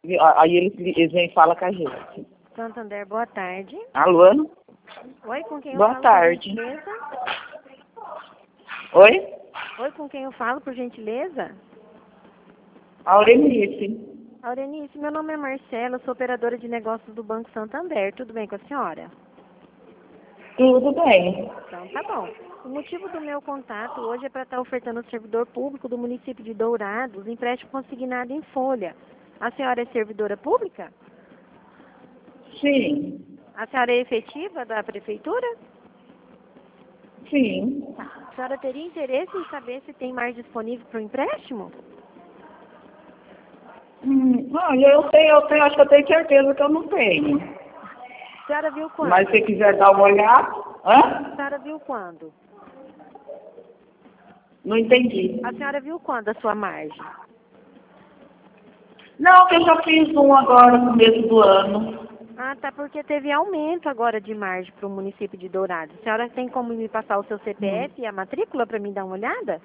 Aí eles vêm e falam com a gente. Santander, boa tarde. Alô, Ana? Oi, com quem eu Boa falo, tarde. por gentileza? Oi? Oi, com quem eu falo, por gentileza? Aurenice. Aurenice, meu nome é Marcela, sou operadora de negócios do Banco Santander. Tudo bem com a senhora? Tudo bem. Então, tá bom. O motivo do meu contato hoje é para estar ofertando ao servidor público do município de Dourados empréstimo consignado em folha. A senhora é servidora pública? Sim. A senhora é efetiva da prefeitura? Sim. Tá. A senhora teria interesse em saber se tem mais disponível para o empréstimo? Olha, acho que eu tenho certeza que eu não tenho. A senhora viu quando? Mas se quiser dar uma olhada. A Hã? senhora viu quando? Não entendi. A senhora viu quando a sua margem? Não, que eu já fiz um agora no começo do ano. Ah, tá, porque teve aumento agora de margem para o município de Dourados. A senhora tem como me passar o seu CPF e a matrícula para mim dar uma olhada?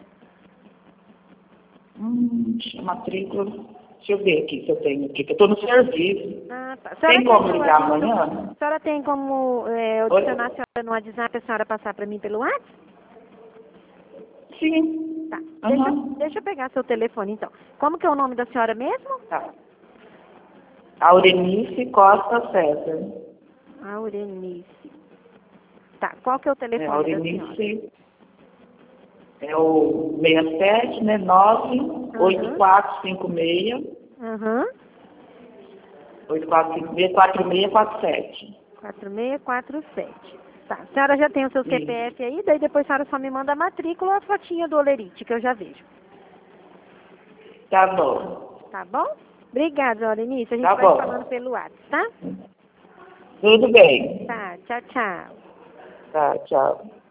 Matrícula. Deixa eu ver aqui se eu tenho aqui, que eu estou no serviço. Ah, tá. Tem como ligar amanhã? A senhora tem como adicionar a senhora no WhatsApp, a senhora passar para mim pelo WhatsApp? Sim. Tá. Uhum. Deixa eu pegar seu telefone, então. Como que é o nome da senhora mesmo? Tá. Aurenice Costa César. Aurenice. Tá. Qual que é o telefone da senhora? Aurenice é o 67, né? 98456. Aham. 8456-4647. 4647. Tá. A senhora já tem o seu CPF aí, daí depois a senhora só me manda a matrícula e a fotinha do Olerite, que eu já vejo. Tá bom. Tá bom? Obrigada, Aurenice. A gente Tá vai bom. falando pelo WhatsApp, tá? Tudo bem. Tá. Tchau, tchau. Tá, tchau.